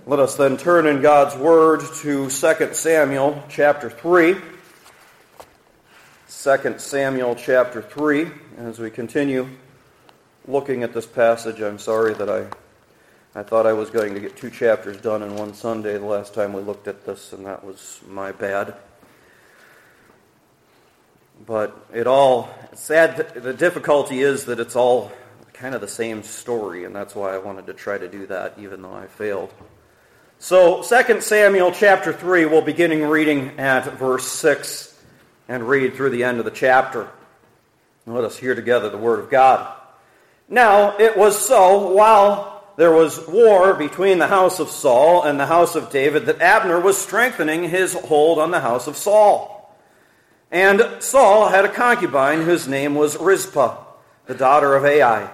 Let us then turn in God's Word to 2 Samuel chapter 3. 2 Samuel chapter 3. As we continue looking at this passage, I'm sorry that I thought I was going to get 2 chapters done in one Sunday the last time we looked at this, and that was my bad. But the difficulty is that it's all kind of the same story, and that's why I wanted to try to do that, even though I failed. So, 2 Samuel chapter 3, we'll begin reading at verse 6 and read through the end of the chapter. Let us hear together the word of God. Now, it was so, while there was war between the house of Saul and the house of David, that Abner was strengthening his hold on the house of Saul. And Saul had a concubine whose name was Rizpah, the daughter of Ai.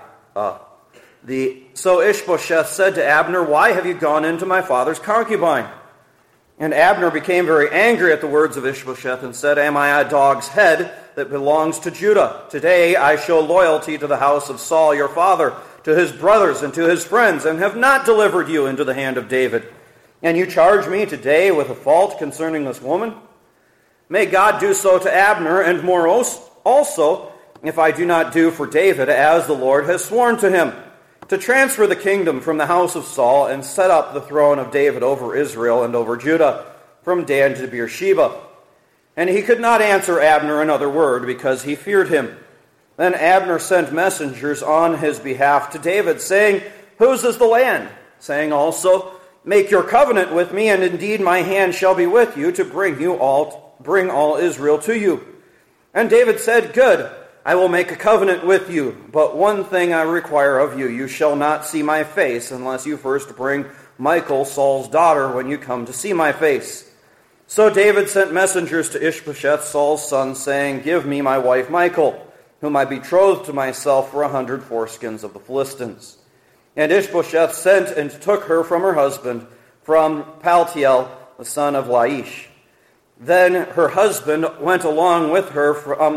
So Ishbosheth said to Abner, "Why have you gone into my father's concubine?" And Abner became very angry at the words of Ishbosheth and said, "Am I a dog's head that belongs to Judah? Today I show loyalty to the house of Saul your father, to his brothers and to his friends, and have not delivered you into the hand of David. And you charge me today with a fault concerning this woman? May God do so to Abner, and more also, if I do not do for David as the Lord has sworn to him, to transfer the kingdom from the house of Saul and set up the throne of David over Israel and over Judah, from Dan to Beersheba." And he could not answer Abner another word, because he feared him. Then Abner sent messengers on his behalf to David, saying, "Whose is the land?" Saying also, "Make your covenant with me, and indeed my hand shall be with you to bring all Israel to you." And David said, "Good, I will make a covenant with you, but one thing I require of you. You shall not see my face unless you first bring Michal, Saul's daughter, when you come to see my face." So David sent messengers to Ishbosheth, Saul's son, saying, "Give me my wife Michal, whom I betrothed to myself for 100 foreskins of the Philistines." And Ishbosheth sent and took her from her husband, from Paltiel, the son of Laish. Then her husband went along with her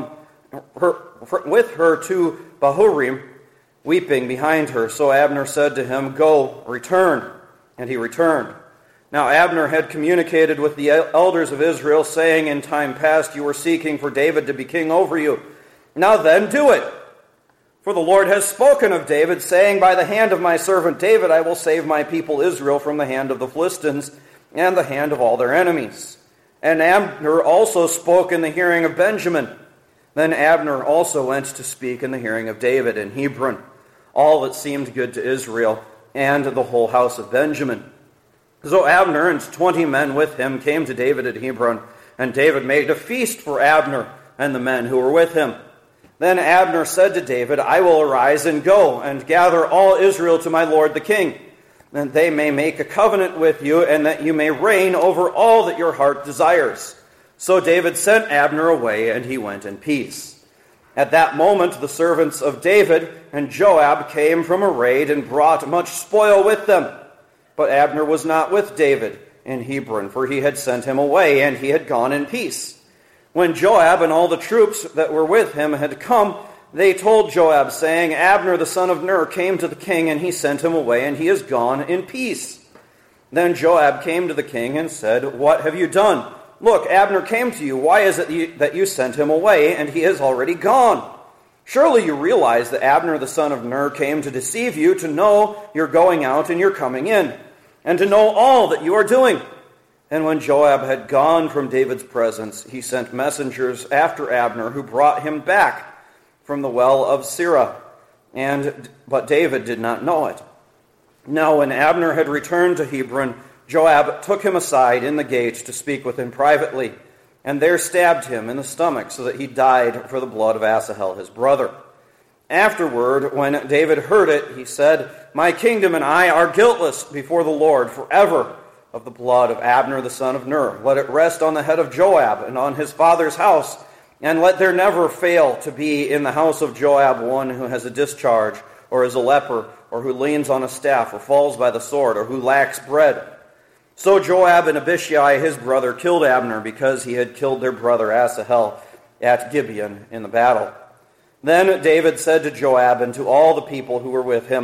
to Bahurim, weeping behind her. So Abner said to him, "Go, return." And he returned. Now Abner had communicated with the elders of Israel, saying, "In time past you were seeking for David to be king over you. Now then, do it. For the Lord has spoken of David, saying, By the hand of my servant David I will save my people Israel from the hand of the Philistines and the hand of all their enemies." And Abner also spoke in the hearing of Benjamin. Then Abner also went to speak in the hearing of David in Hebron, all that seemed good to Israel and the whole house of Benjamin. So Abner and 20 men with him came to David at Hebron, and David made a feast for Abner and the men who were with him. Then Abner said to David, "I will arise and go and gather all Israel to my lord the king, that they may make a covenant with you, and that you may reign over all that your heart desires." So David sent Abner away, and he went in peace. At that moment the servants of David and Joab came from a raid and brought much spoil with them. But Abner was not with David in Hebron, for he had sent him away, and he had gone in peace. When Joab and all the troops that were with him had come, they told Joab, saying, "Abner the son of Ner came to the king, and he sent him away, and he is gone in peace." Then Joab came to the king and said, "What have you done? Look, Abner came to you. Why is it that you sent him away, and he is already gone? Surely you realize that Abner the son of Ner came to deceive you, to know your going out and your coming in, and to know all that you are doing." And when Joab had gone from David's presence, he sent messengers after Abner, who brought him back from the well of Sirah, but David did not know it. Now when Abner had returned to Hebron, Joab took him aside in the gate to speak with him privately, and there stabbed him in the stomach, so that he died for the blood of Asahel his brother. Afterward, when David heard it, he said, "My kingdom and I are guiltless before the Lord forever of the blood of Abner the son of Ner. Let it rest on the head of Joab and on his father's house, and let there never fail to be in the house of Joab one who has a discharge, or is a leper, or who leans on a staff, or falls by the sword, or who lacks bread." So Joab and Abishai his brother killed Abner, because he had killed their brother Asahel at Gibeon in the battle. Then David said to Joab and to all the people who were with him,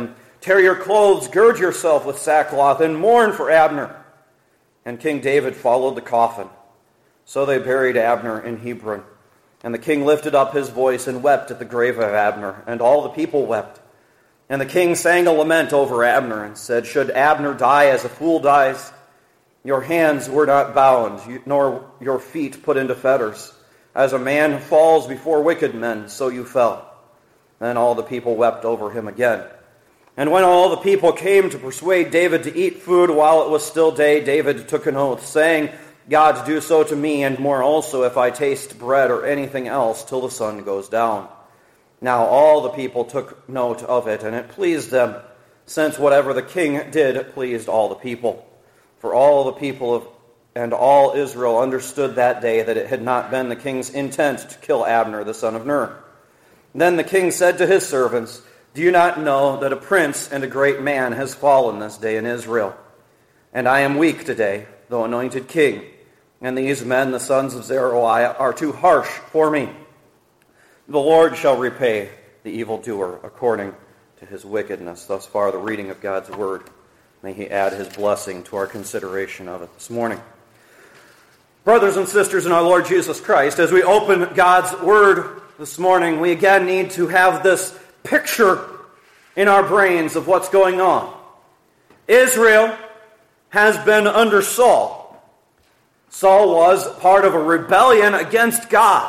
Tear your clothes, gird yourself with sackcloth, and mourn for Abner." And King David followed the coffin. So they buried Abner in Hebron. And the king lifted up his voice and wept at the grave of Abner, and all the people wept. And the king sang a lament over Abner and said, "Should Abner die as a fool dies? Your hands were not bound, nor your feet put into fetters. As a man falls before wicked men, so you fell." Then all the people wept over him again. And when all the people came to persuade David to eat food while it was still day, David took an oath, saying, "God, do so to me, and more also, if I taste bread or anything else till the sun goes down." Now all the people took note of it, and it pleased them, since whatever the king did pleased all the people. For all the people and all Israel understood that day that it had not been the king's intent to kill Abner the son of Ner. Then the king said to his servants, "Do you not know that a prince and a great man has fallen this day in Israel? And I am weak today, though anointed king, and these men, the sons of Zeruiah, are too harsh for me. The Lord shall repay the evildoer according to his wickedness." Thus far the reading of God's word. May he add his blessing to our consideration of it this morning. Brothers and sisters in our Lord Jesus Christ, as we open God's word this morning, we again need to have this picture in our brains of what's going on. Israel has been under Saul. Saul was part of a rebellion against God.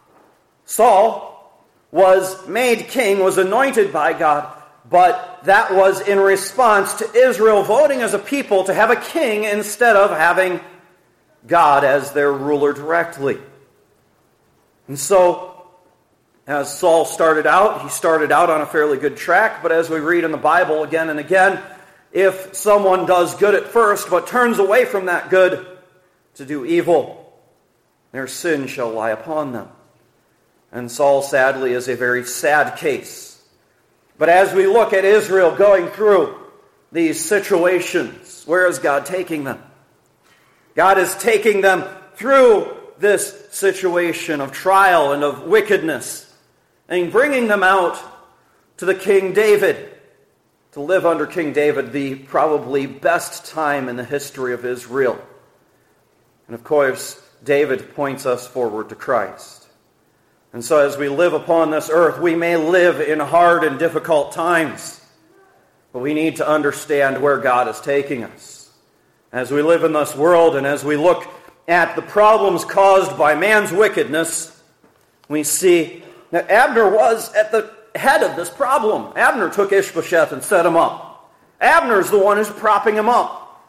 Saul was made king, was anointed by God, but that was in response to Israel voting as a people to have a king instead of having God as their ruler directly. And so, as Saul started out, he started out on a fairly good track, but as we read in the Bible again and again, if someone does good at first but turns away from that good to do evil, their sin shall lie upon them. And Saul, sadly, is a very sad case. But as we look at Israel going through these situations, where is God taking them? God is taking them through this situation of trial and of wickedness, and bringing them out to the King David, to live under King David, the probably best time in the history of Israel. And of course, David points us forward to Christ. And so as we live upon this earth, we may live in hard and difficult times, but we need to understand where God is taking us. As we live in this world and as we look at the problems caused by man's wickedness, we see that Abner was at the head of this problem. Abner took Ishbosheth and set him up. Abner's the one who's propping him up.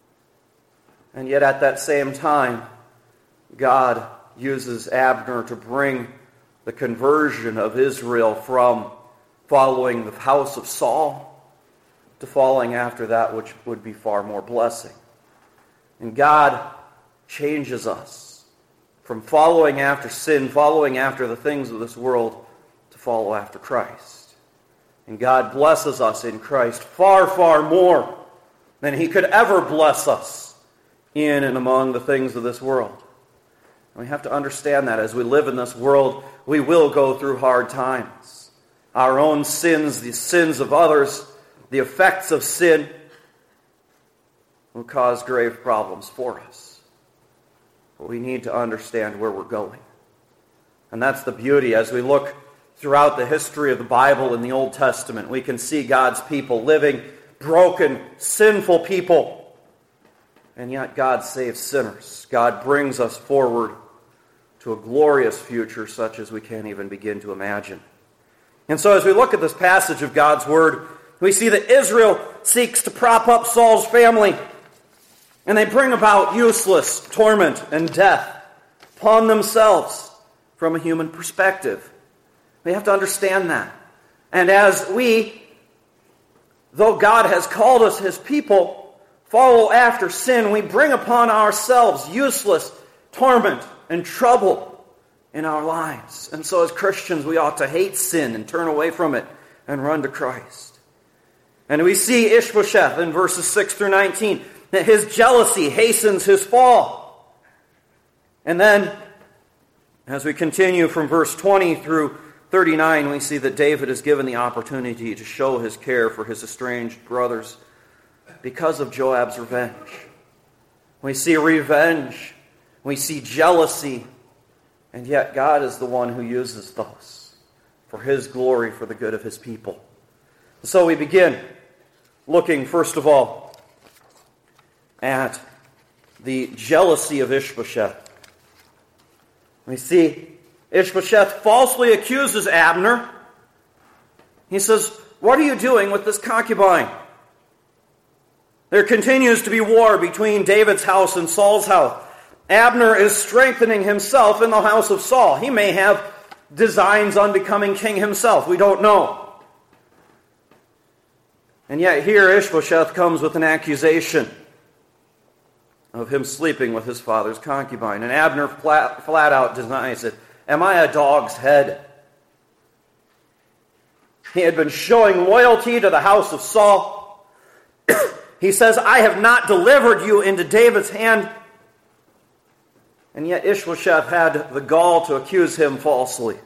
And yet at that same time, God uses Abner to bring the conversion of Israel from following the house of Saul to following after that which would be far more blessing. And God changes us from following after sin, following after the things of this world, to follow after Christ. And God blesses us in Christ far, far more than He could ever bless us in and among the things of this world. And we have to understand that as we live in this world, we will go through hard times. Our own sins, the sins of others, the effects of sin will cause grave problems for us. But we need to understand where we're going. And that's the beauty. As we look throughout the history of the Bible in the Old Testament, we can see God's people living broken, sinful people. And yet God saves sinners. God brings us forward to a glorious future such as we can't even begin to imagine. And so as we look at this passage of God's Word, we see that Israel seeks to prop up Saul's family, and they bring about useless torment and death upon themselves from a human perspective. We have to understand that. And as we, though God has called us His people, follow after sin, we bring upon ourselves useless torment and trouble in our lives. And so as Christians, we ought to hate sin and turn away from it and run to Christ. And we see Ishbosheth in verses 6 through 19, that his jealousy hastens his fall. And then, as we continue from verse 20 through 39, we see that David is given the opportunity to show his care for his estranged brothers because of Joab's revenge. We see revenge, we see jealousy, and yet God is the one who uses those for his glory, for the good of his people. So we begin looking, first of all, at the jealousy of Ishbosheth. We see Ishbosheth falsely accuses Abner. He says, "What are you doing with this concubine?" There continues to be war between David's house and Saul's house. Abner is strengthening himself in the house of Saul. He may have designs on becoming king himself. We don't know. And yet here Ishbosheth comes with an accusation of him sleeping with his father's concubine. And Abner flat out denies it. "Am I a dog's head?" He had been showing loyalty to the house of Saul. He says, "I have not delivered you into David's hand." And yet Ishbosheth had the gall to accuse him falsely.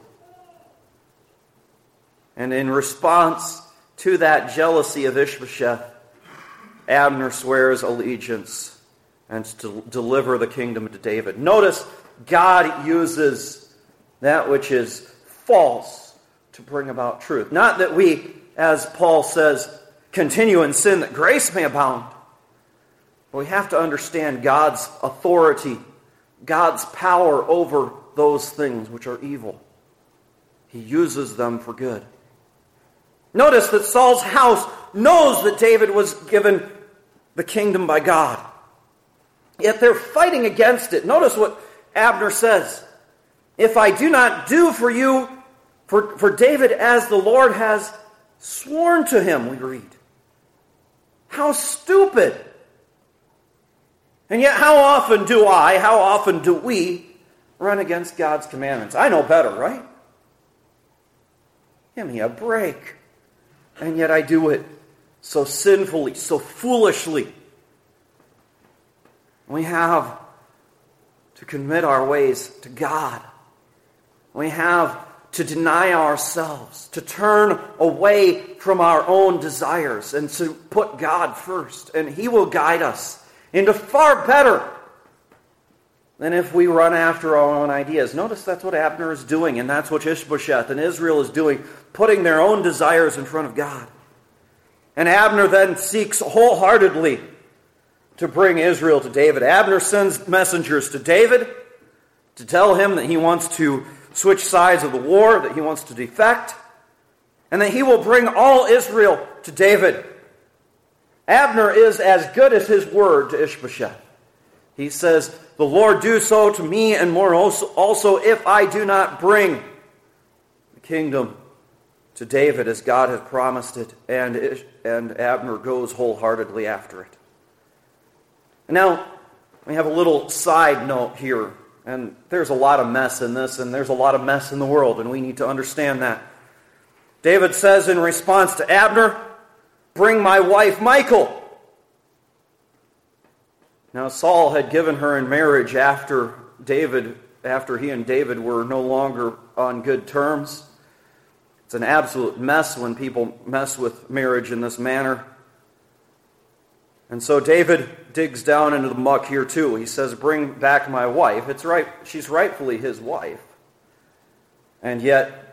And in response to that jealousy of Ishbosheth, Abner swears allegiance and to deliver the kingdom to David. Notice, God uses that which is false to bring about truth. Not that we, as Paul says, continue in sin that grace may abound. But we have to understand God's authority, God's power over those things which are evil. He uses them for good. Notice that Saul's house knows that David was given the kingdom by God. Yet they're fighting against it. Notice what Abner says. "If I do not do for you, for David as the Lord has sworn to him," we read. How stupid! And yet how often do we run against God's commandments? I know better, right? Give me a break. And yet I do it so sinfully, so foolishly. We have to commit our ways to God. We have to deny ourselves, to turn away from our own desires and to put God first. And He will guide us into far better than if we run after our own ideas. Notice that's what Abner is doing, and that's what Ishbosheth and Israel is doing, putting their own desires in front of God. And Abner then seeks wholeheartedly to bring Israel to David. Abner sends messengers to David to tell him that he wants to switch sides of the war, that he wants to defect, and that he will bring all Israel to David. Abner is as good as his word to Ishbosheth. He says, "The Lord do so to me and more also if I do not bring the kingdom to David as God has promised it." And Abner goes wholeheartedly after it. Now, we have a little side note here. And there's a lot of mess in this, and there's a lot of mess in the world, and we need to understand that. David says in response to Abner, "Bring my wife Michal." Now Saul had given her in marriage after he and David were no longer on good terms. It's an absolute mess when people mess with marriage in this manner. And so David digs down into the muck here too. He says, "Bring back my wife." It's right; she's rightfully his wife. And yet,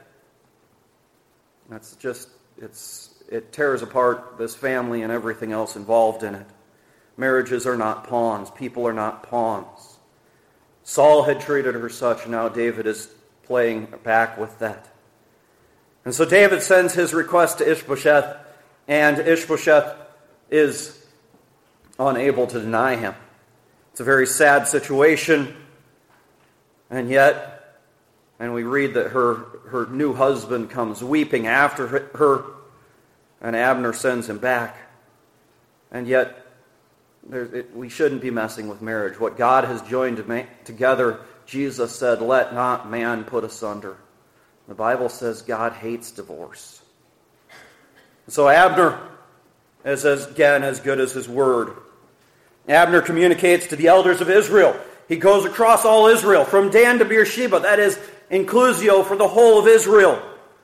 it tears apart this family and everything else involved in it. Marriages are not pawns. People are not pawns. Saul had treated her such, and now David is playing back with that. And so David sends his request to Ishbosheth, and Ishbosheth is unable to deny him. It's a very sad situation, and we read that her new husband comes weeping after her, and Abner sends him back. And yet, we shouldn't be messing with marriage. What God has joined together, Jesus said, "Let not man put asunder." The Bible says God hates divorce. So Abner is again as good as his word. Abner communicates to the elders of Israel. He goes across all Israel, from Dan to Beersheba, that is, inclusio for the whole of Israel.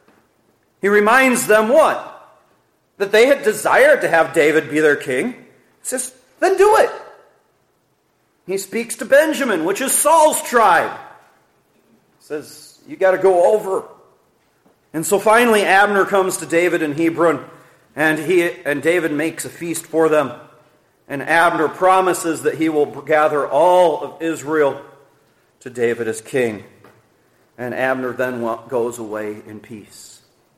He reminds them what? That they had desired to have David be their king. He says, then do it. He speaks to Benjamin, which is Saul's tribe. He says, you got to go over. And so finally Abner comes to David in Hebron, and David makes a feast for them. And Abner promises that he will gather all of Israel to David as king. And Abner then goes away in peace.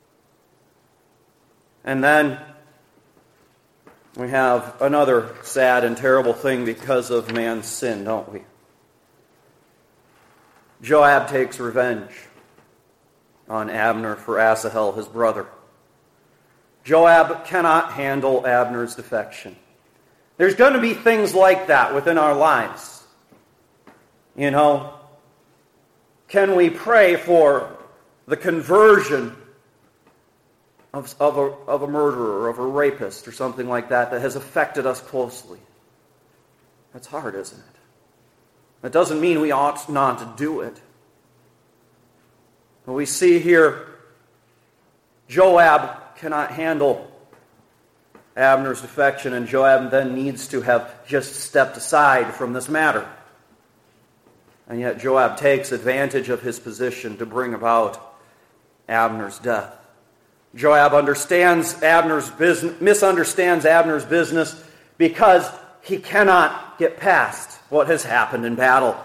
And then we have another sad and terrible thing because of man's sin, don't we? Joab takes revenge on Abner for Asahel, his brother. Joab cannot handle Abner's defection. There's going to be things like that within our lives. You know, can we pray for the conversion of a murderer or of a rapist or something like that has affected us closely? That's hard, isn't it? That doesn't mean we ought not to do it. But we see here Joab cannot handle Abner's defection, and Joab then needs to have just stepped aside from this matter. And yet Joab takes advantage of his position to bring about Abner's death. Joab misunderstands Abner's business because he cannot get past what has happened in battle.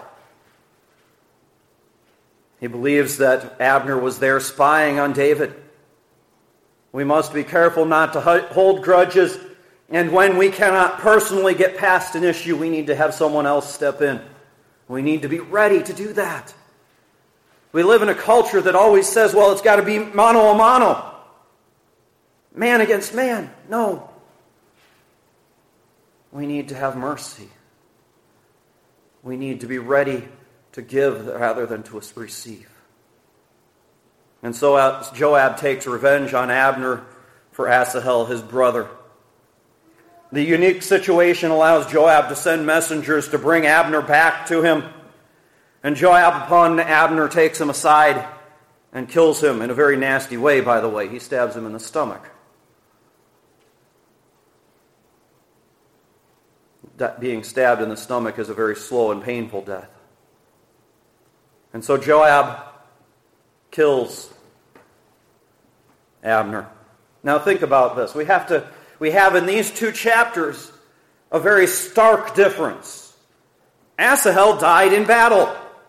He believes that Abner was there spying on David. We must be careful not to hold grudges, and when we cannot personally get past an issue, we need to have someone else step in. We need to be ready to do that. We live in a culture that always says, well, it's got to be mano a mano. Man against man. No. We need to have mercy. We need to be ready to give rather than to receive. And so Joab takes revenge on Abner for Asahel, his brother. The unique situation allows Joab to send messengers to bring Abner back to him. And Joab, upon Abner, takes him aside and kills him in a very nasty way, by the way. He stabs him in the stomach. Being stabbed in the stomach is a very slow and painful death. And so Joab kills Abner. Now think about this. We have in these two chapters a very stark difference. Asahel died in battle.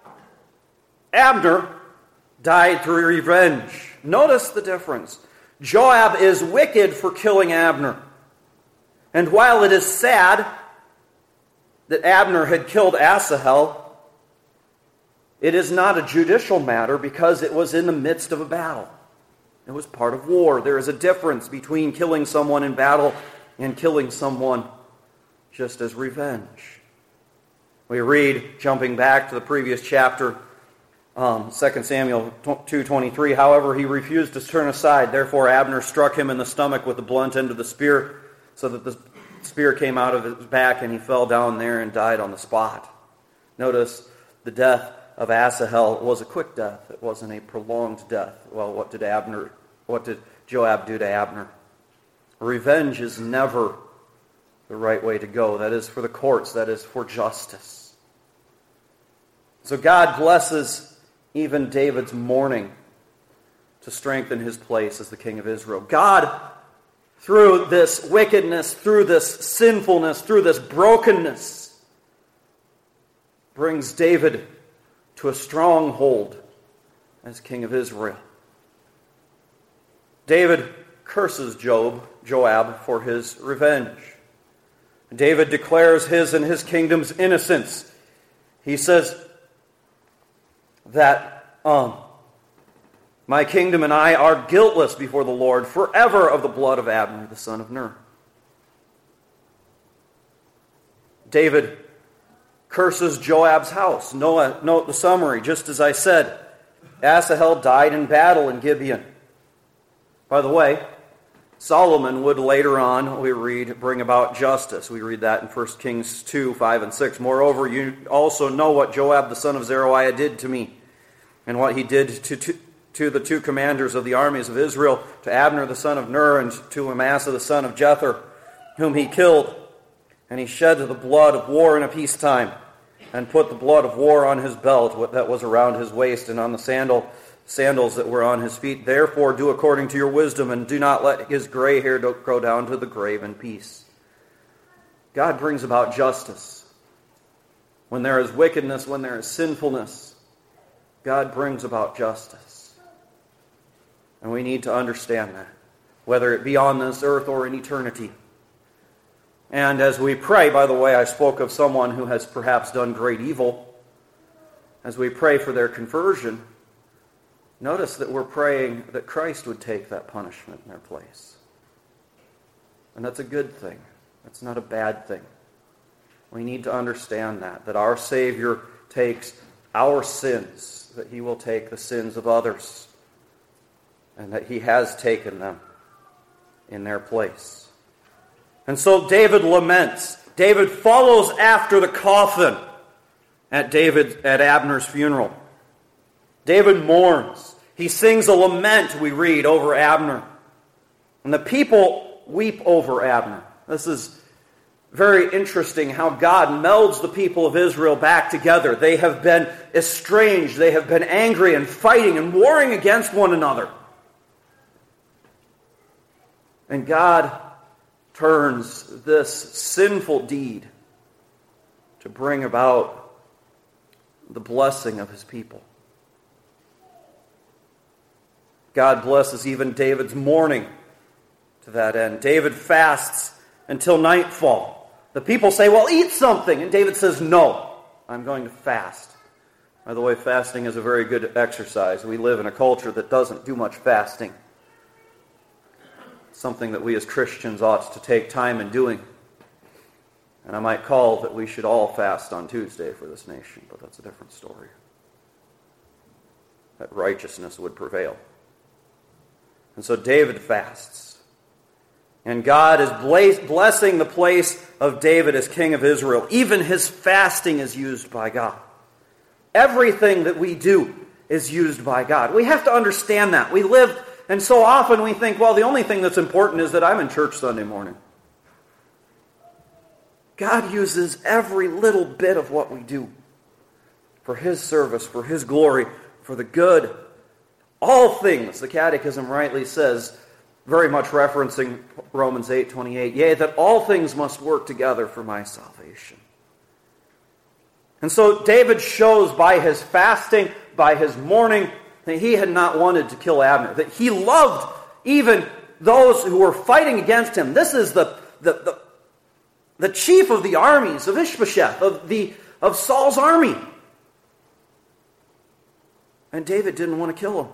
Abner died through revenge. Notice the difference. Joab is wicked for killing Abner. And while it is sad that Abner had killed Asahel, it is not a judicial matter because it was in the midst of a battle. It was part of war. There is a difference between killing someone in battle and killing someone just as revenge. We read, jumping back to the previous chapter, 2 Samuel 2:23, however, he refused to turn aside. Therefore Abner struck him in the stomach with the blunt end of the spear, so that the spear came out of his back, and he fell down there and died on the spot. Notice the death of Asahel was a quick death. It wasn't a prolonged death. Well, what did Joab do to Abner? Revenge is never the right way to go. That is for the courts. That is for justice. So God blesses even David's mourning to strengthen his place as the king of Israel. God, through this wickedness, through this sinfulness, through this brokenness, brings David to a stronghold as king of Israel. David curses Joab for his revenge. David declares his and his kingdom's innocence. He says that my kingdom and I are guiltless before the Lord forever of the blood of Abner, the son of Ner. David curses Joab's house. Note the summary, just as I said. Asahel died in battle in Gibeon. By the way, Solomon would later on, we read, bring about justice. We read that in 1 Kings 2, 5, and 6. Moreover, you also know what Joab the son of Zeruiah did to me, and what he did to the two commanders of the armies of Israel, to Abner the son of Ner, and to Amasa the son of Jether, whom he killed. And he shed the blood of war in a peacetime, and put the blood of war on his belt that was around his waist, and on the sandals that were on his feet. Therefore do according to your wisdom, and do not let his gray hair go down to the grave in peace. God brings about justice. When there is wickedness, when there is sinfulness, God brings about justice. And we need to understand that, whether it be on this earth or in eternity. And as we pray, by the way, I spoke of someone who has perhaps done great evil. As we pray for their conversion, notice that we're praying that Christ would take that punishment in their place. And that's a good thing. That's not a bad thing. We need to understand that our Savior takes our sins, that he will take the sins of others, and that he has taken them in their place. And so David laments. David follows after the coffin at Abner's funeral. David mourns. He sings a lament, we read, over Abner. And the people weep over Abner. This is very interesting how God melds the people of Israel back together. They have been estranged. They have been angry and fighting and warring against one another. And God turns this sinful deed to bring about the blessing of his people. God blesses even David's mourning to that end. David fasts until nightfall. The people say, well, eat something. And David says, no, I'm going to fast. By the way, fasting is a very good exercise. We live in a culture that doesn't do much fasting. Something that we as Christians ought to take time in doing. And I might call that we should all fast on Tuesday for this nation, but that's a different story. That righteousness would prevail. And so David fasts. And God is blessing the place of David as king of Israel. Even his fasting is used by God. Everything that we do is used by God. We have to understand that. We live, and so often we think, well, the only thing that's important is that I'm in church Sunday morning. God uses every little bit of what we do for his service, for his glory, for the good. All things, the Catechism rightly says, very much referencing Romans 8:28, yea, that all things must work together for my salvation. And so David shows by his fasting, by his mourning, that he had not wanted to kill Abner, that he loved even those who were fighting against him. This is the chief of the armies of Ishbosheth, of Saul's army. And David didn't want to kill him.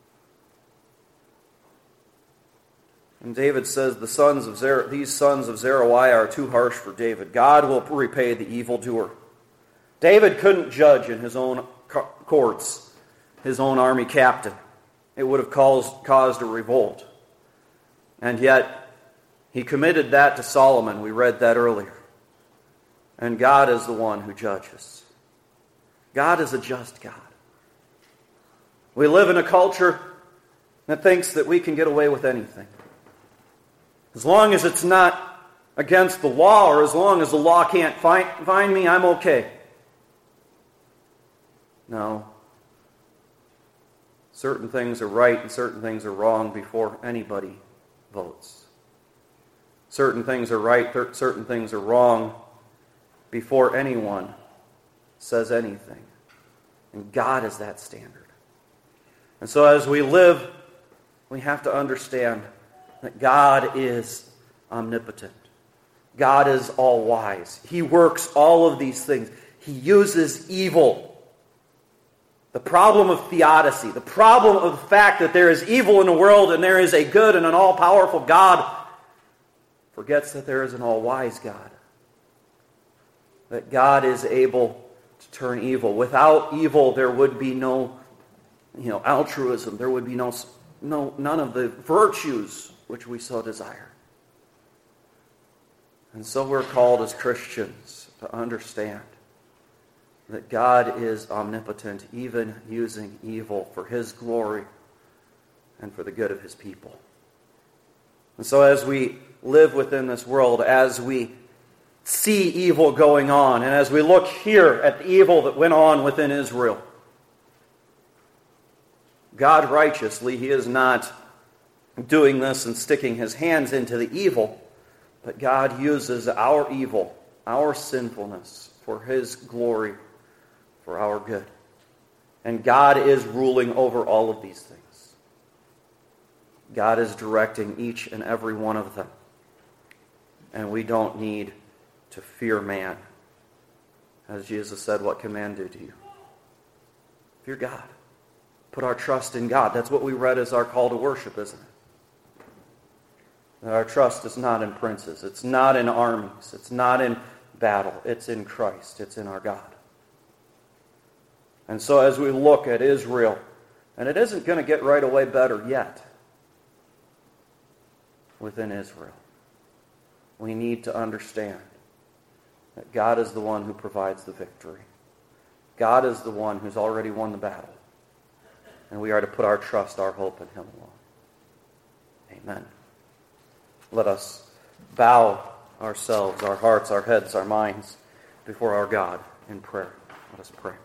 And David says, these sons of Zeruiah are too harsh for David. God will repay the evildoer. David couldn't judge in his own courts, his own army captain. It would have caused a revolt. And yet, he committed that to Solomon. We read that earlier. And God is the one who judges. God is a just God. We live in a culture that thinks that we can get away with anything. As long as it's not against the law, or as long as the law can't find me, I'm okay. No. Certain things are right and certain things are wrong before anybody votes. Certain things are right, certain things are wrong before anyone says anything. And God is that standard. And so as we live, we have to understand that God is omnipotent. God is all-wise. He works all of these things. He uses evil. The problem of theodicy, the problem of the fact that there is evil in the world and there is a good and an all-powerful God, forgets that there is an all-wise God. That God is able to turn evil. Without evil, there would be no altruism. There would be none of the virtues which we so desire. And so we're called as Christians to understand that God is omnipotent, even using evil for his glory and for the good of his people. And so as we live within this world, as we see evil going on, and as we look here at the evil that went on within Israel, God righteously, he is not doing this and sticking his hands into the evil, but God uses our evil, our sinfulness, for his glory, for our good. And God is ruling over all of these things. God is directing each and every one of them. And we don't need to fear man. As Jesus said, what can man do to you? Fear God. Put our trust in God. That's what we read as our call to worship, isn't it? That our trust is not in princes. It's not in armies. It's not in battle. It's in Christ. It's in our God. And so as we look at Israel, and it isn't going to get right away better yet within Israel, we need to understand that God is the one who provides the victory. God is the one who's already won the battle. And we are to put our trust, our hope in him alone. Amen. Let us bow ourselves, our hearts, our heads, our minds before our God in prayer. Let us pray.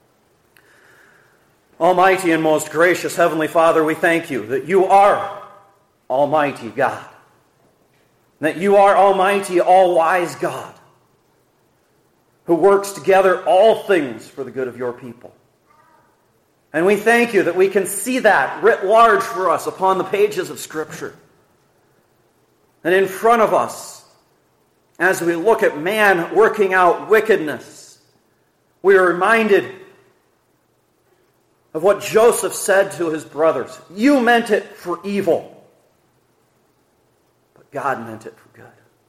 Almighty and most gracious Heavenly Father, we thank you that you are Almighty God. That you are Almighty, all-wise God, who works together all things for the good of your people. And we thank you that we can see that writ large for us upon the pages of Scripture. And in front of us, as we look at man working out wickedness, we are reminded of what Joseph said to his brothers. You meant it for evil, but God meant it for good.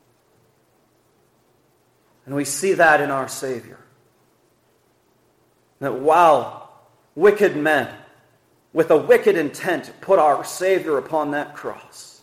And we see that in our Savior. That while wicked men, with a wicked intent, put our Savior upon that cross,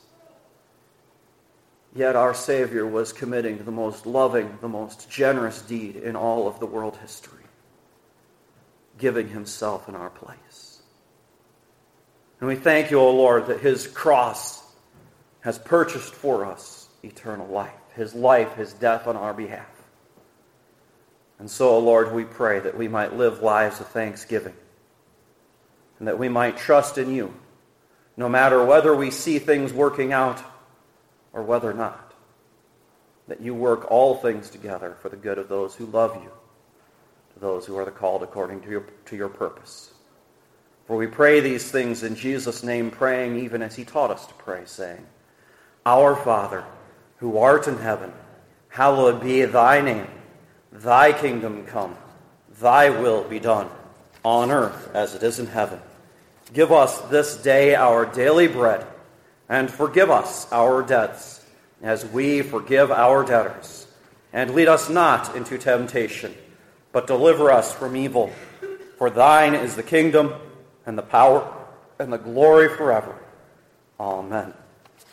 yet our Savior was committing the most loving, the most generous deed in all of the world history, giving himself in our place. And we thank you, O Lord, that his cross has purchased for us eternal life, his death on our behalf. And so, O Lord, we pray that we might live lives of thanksgiving, and that we might trust in you, no matter whether we see things working out or whether not, that you work all things together for the good of those who love you, to those who are called according to your purpose. For we pray these things in Jesus' name, praying even as he taught us to pray, saying, Our Father, who art in heaven, hallowed be thy name. Thy kingdom come, thy will be done, on earth as it is in heaven. Give us this day our daily bread, and forgive us our debts, as we forgive our debtors. And lead us not into temptation, but deliver us from evil. For thine is the kingdom, and the power, and the glory forever. Amen.